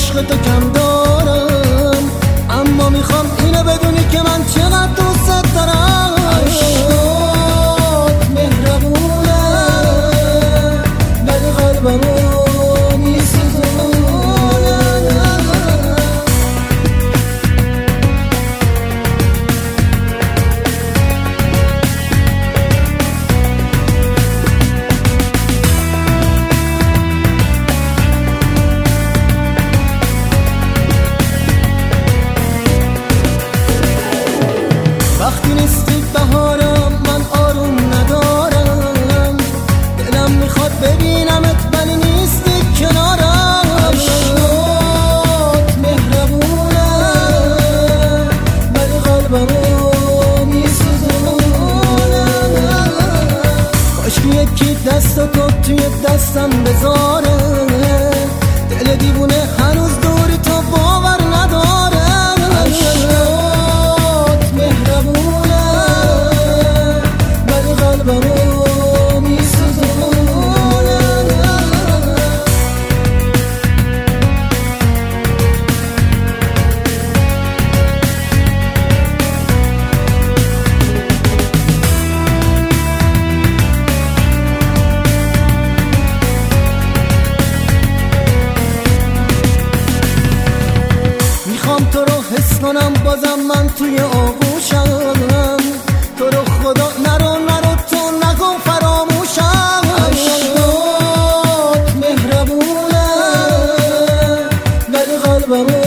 عشق تو کم دارم، اما میخوام اینو بدونی که من چقدر دوست دارم. عشقات مهربونه ولی قلبمو میسوزونه. وقتی نیستی بهارم من آروم ندارم، دلم میخواد ببینمت ولی نیستی کنارم. عشقات مهربونه ولی قلبمو میسوزونه. کاش یکی دستاتو توی دستم بذاره، دل دیوونه هنوز دوری تو باور نداره. میخوام تو رو حس کنم بازم من توی آغوشم، تو رو خدا نرو تو نگو فراموشم. عشقات مهربونه ولی قلبمو